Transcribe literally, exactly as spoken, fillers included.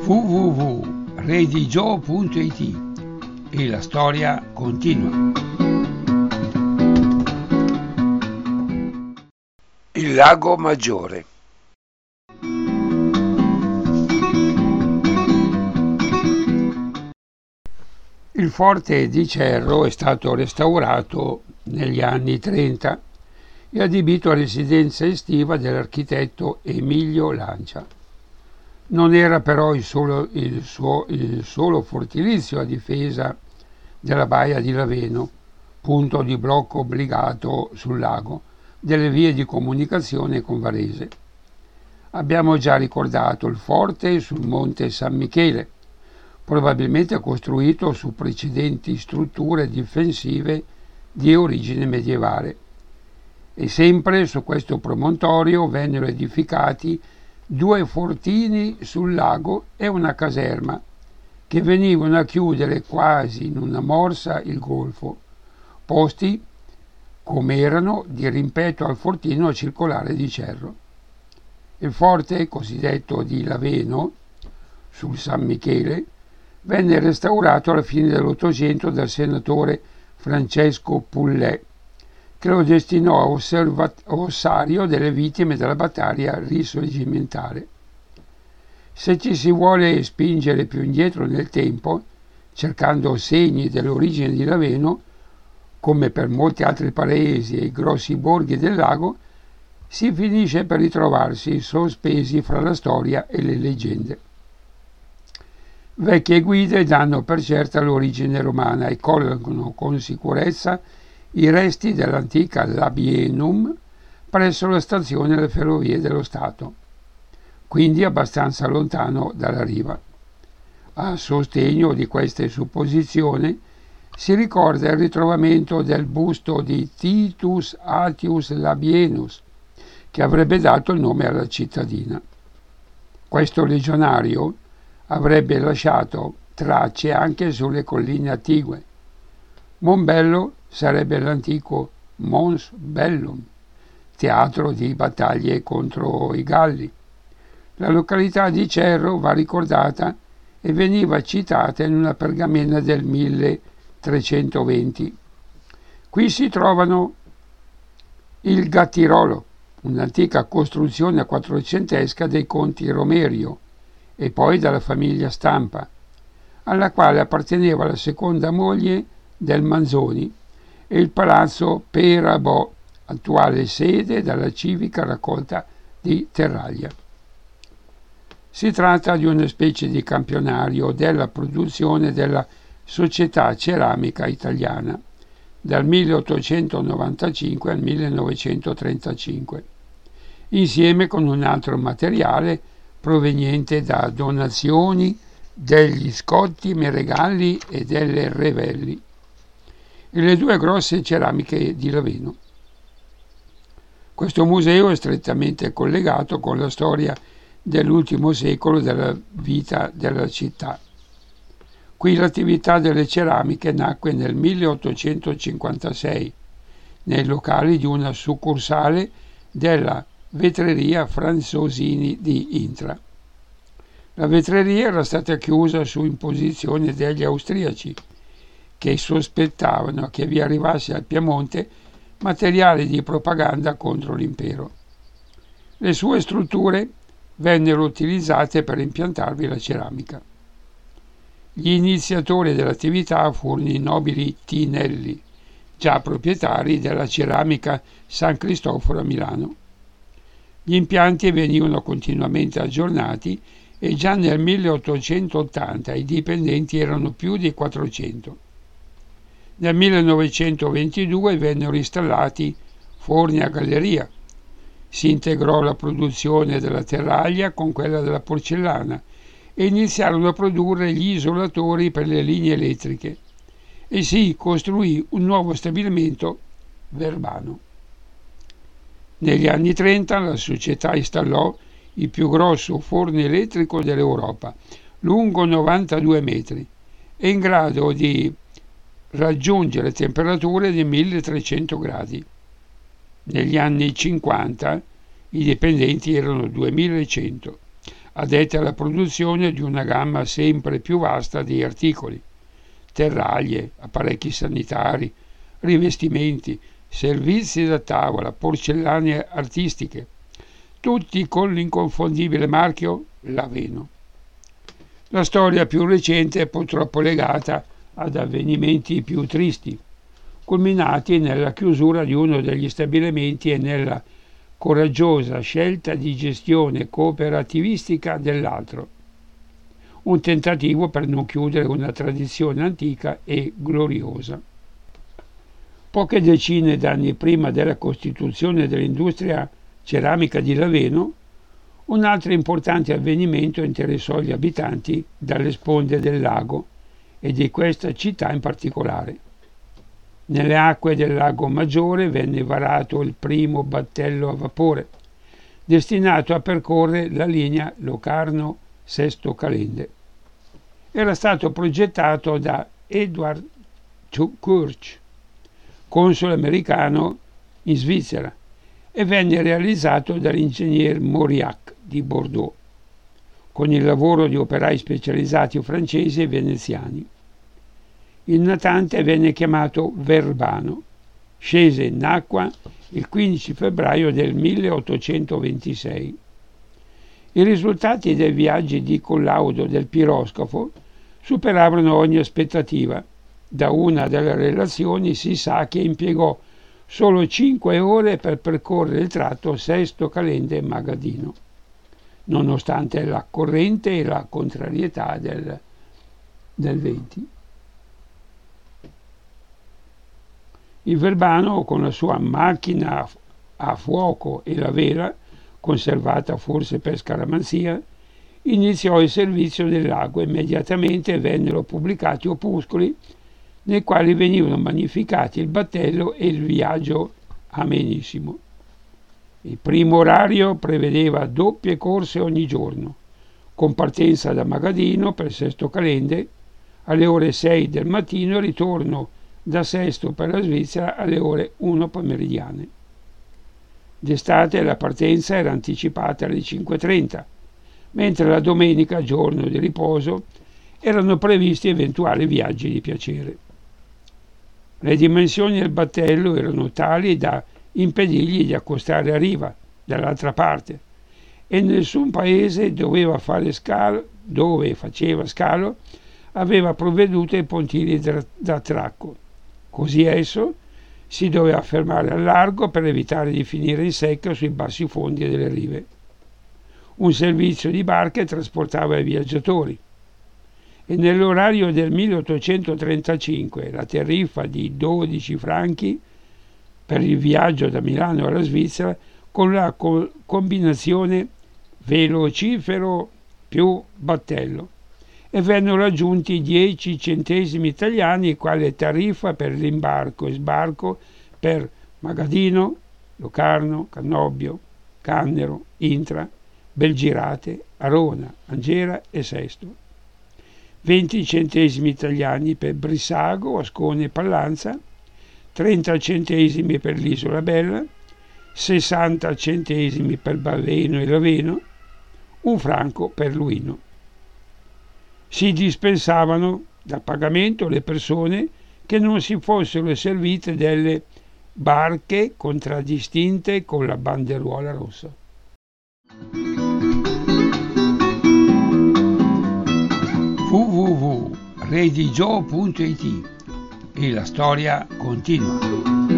w w w punto redigio punto i t e la storia continua. Il Lago Maggiore. Il forte di Cerro è stato restaurato negli anni trenta e adibito a residenza estiva dell'architetto Emilio Lancia. Non era però il solo, il, suo, il solo fortilizio a difesa della baia di Laveno, punto di blocco obbligato sul lago, delle vie di comunicazione con Varese. Abbiamo già ricordato il forte sul monte San Michele, probabilmente costruito su precedenti strutture difensive di origine medievale. E sempre su questo promontorio vennero edificati due fortini sul lago e una caserma, che venivano a chiudere quasi in una morsa il golfo, posti come erano di rimpetto al fortino circolare di Cerro. Il forte, cosiddetto di Laveno, sul San Michele, venne restaurato alla fine dell'Ottocento dal senatore Francesco Pullet, che lo destinò a osserva- ossario delle vittime della battaglia risorgimentale. Se ci si vuole spingere più indietro nel tempo, cercando segni dell'origine di Laveno, come per molti altri paesi e grossi borghi del lago, si finisce per ritrovarsi sospesi fra la storia e le leggende. Vecchie guide danno per certa l'origine romana e collocano con sicurezza i resti dell'antica Labienum presso la stazione delle ferrovie dello Stato, quindi abbastanza lontano dalla riva. A sostegno di queste supposizioni si ricorda il ritrovamento del busto di Titus Atius Labienus, che avrebbe dato il nome alla cittadina. Questo legionario avrebbe lasciato tracce anche sulle colline attigue. Mombello sarebbe l'antico Mons Bellum, teatro di battaglie contro i Galli. La località di Cerro va ricordata e veniva citata in una pergamena del milletrecentoventi. Qui si trovano il Gattirolo, un'antica costruzione quattrocentesca dei conti Romerio e poi della famiglia Stampa, alla quale apparteneva la seconda moglie del Manzoni, e il palazzo Perabò, attuale sede della civica raccolta di Terraglia. Si tratta di una specie di campionario della produzione della Società Ceramica Italiana dal milleottocentonovantacinque al millenovecentotrentacinque, insieme con un altro materiale proveniente da donazioni degli Scotti Meregalli e delle Revelli, e le due grosse ceramiche di Laveno. Questo museo è strettamente collegato con la storia dell'ultimo secolo della vita della città. Qui l'attività delle ceramiche nacque nel milleottocentocinquantasei, nei locali di una succursale della vetreria Franzosini di Intra. La vetreria era stata chiusa su imposizione degli austriaci, che sospettavano che vi arrivasse al Piemonte materiale di propaganda contro l'impero. Le sue strutture vennero utilizzate per impiantarvi la ceramica. Gli iniziatori dell'attività furono i nobili Tinelli, già proprietari della ceramica San Cristoforo a Milano. Gli impianti venivano continuamente aggiornati e già nel milleottocentottanta i dipendenti erano più di quattrocento. Nel millenovecentoventidue vennero installati forni a galleria. Si integrò la produzione della terraglia con quella della porcellana e iniziarono a produrre gli isolatori per le linee elettriche e si costruì un nuovo stabilimento, Verbano. Negli anni trenta la società installò il più grosso forno elettrico dell'Europa, lungo novantadue metri e in grado di raggiungere temperature di milletrecento gradi. Negli anni cinquanta i dipendenti erano duemilacento. addette alla produzione di una gamma sempre più vasta di articoli: terraglie, apparecchi sanitari, rivestimenti, servizi da tavola, porcellane artistiche, tutti con l'inconfondibile marchio Laveno. La storia più recente è purtroppo legata ad avvenimenti più tristi, culminati nella chiusura di uno degli stabilimenti e nella coraggiosa scelta di gestione cooperativistica dell'altro. Un tentativo per non chiudere una tradizione antica e gloriosa. Poche decine d'anni prima della costituzione dell'industria ceramica di Laveno, un altro importante avvenimento interessò gli abitanti dalle sponde del lago e di questa città in particolare. Nelle acque del lago Maggiore venne varato il primo battello a vapore, destinato a percorrere la linea Locarno-Sesto Calende. Era stato progettato da Edward Kurz, console americano in Svizzera, e venne realizzato dall'ingegner Mauriac di Bordeaux, con il lavoro di operai specializzati francesi e veneziani. Il natante venne chiamato Verbano, scese in acqua il quindici febbraio del milleottocentoventisei. I risultati dei viaggi di collaudo del piroscafo superavano ogni aspettativa. Da una delle relazioni si sa che impiegò solo cinque ore per percorrere il tratto Sesto Calende-Magadino, nonostante la corrente e la contrarietà del, del venti. Il Verbano, con la sua macchina a fuoco e la vela, conservata forse per scaramanzia, iniziò il servizio del lago e immediatamente vennero pubblicati opuscoli nei quali venivano magnificati il battello e il viaggio amenissimo. Il primo orario prevedeva doppie corse ogni giorno, con partenza da Magadino per Sesto Calende alle ore sei del mattino e ritorno da Sesto per la Svizzera alle ore uno pomeridiane. D'estate la partenza era anticipata alle cinque e trenta, mentre la domenica, giorno di riposo, erano previsti eventuali viaggi di piacere. Le dimensioni del battello erano tali da impedirgli di accostare a riva, dall'altra parte, e nessun paese doveva fare scalo, dove faceva scalo aveva provveduto ai pontili d'attracco. Così esso si doveva fermare al largo per evitare di finire in secca sui bassi fondi delle rive. Un servizio di barche trasportava i viaggiatori e nell'orario del milleottocentotrentacinque la tariffa di dodici franchi per il viaggio da Milano alla Svizzera con la co- combinazione velocifero più battello, e vennero aggiunti dieci centesimi italiani quale tariffa per l'imbarco e sbarco per Magadino, Locarno, Cannobio, Cannero, Intra, Belgirate, Arona, Angera e Sesto. venti centesimi italiani per Brissago, Ascone e Pallanza, trenta centesimi per l'Isola Bella, sessanta centesimi per Baveno e Laveno, un franco per Luino. Si dispensavano dal pagamento le persone che non si fossero servite delle barche contraddistinte con la banderuola rossa. w w w punto redigio punto it e la storia continua.